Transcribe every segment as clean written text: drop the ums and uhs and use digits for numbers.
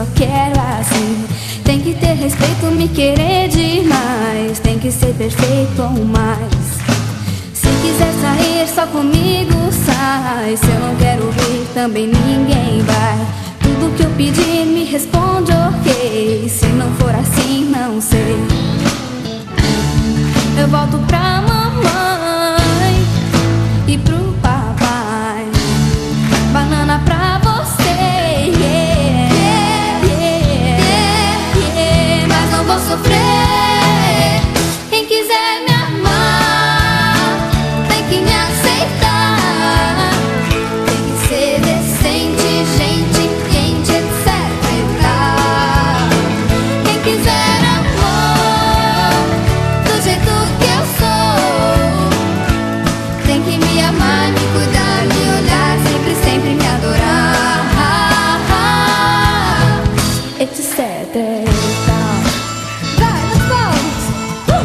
só quero assim. Tem que ter respeito, me querer demais. Tem que ser perfeito ou mais. Se quiser sair só comigo, sai. Se eu não quero vir, também ninguém vai. Tudo que eu pedir, me responde ok. Se não for assim, não sei. Eu volto pra mamãe e pro papai. Banana pra você, yeah, yeah, yeah, yeah. Mas não vou sofrer. Quem quiser me amar tem que me aceitar. Tem que ser decente, gente quente, etc e tal. Quem quiser amor do jeito que eu sou, tem que me amar, me cuidar, me olhar, sempre, sempre me adorar, etc e tal. Vai, let's go!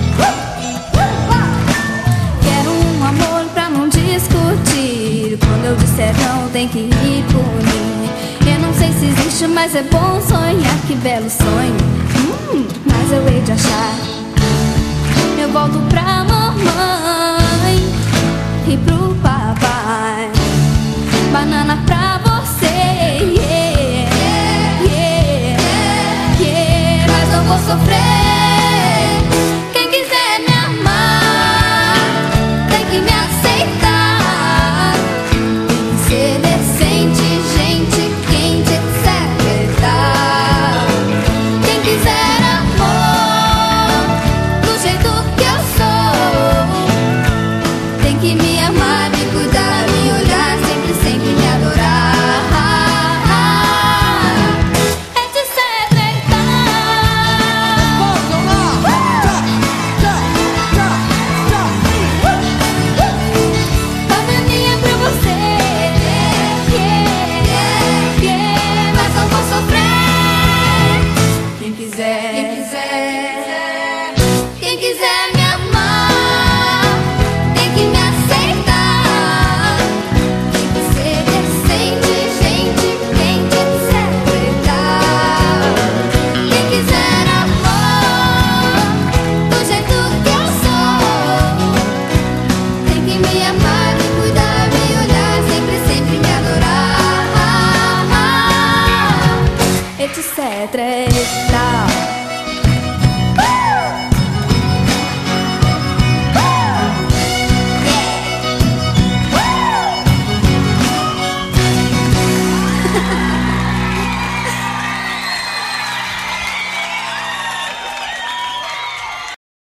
Quero um amor pra não discutir. Quando eu disser não, tem que ir por mim. Eu não sei se existe, mas é bom sonhar. Que belo sonho, mas eu hei de achar. Eu volto pra mamãe e pro papai. Banana pra você, yeah, yeah, yeah. Mas não vou sofrer. Quem quiser me amar tem que me aceitar. Tem que ser decente, gente quente, etc e tal. Quem quiser amor do jeito que eu sou, tem que me amar, me cuidar, me olhar, sempre, sempre me adorar, etc e tal. Bananinha pra você, yeah, yeah, yeah. Mas não vou sofrer. Quem quiser, quem quiser me amar tem que me aceitar. Tem que ser decente, gente quente, etc e tal. Quem quiser amor do jeito que eu sou, tem que me amar, me cuidar, me olhar, sempre, sempre me adorar, etc e tal.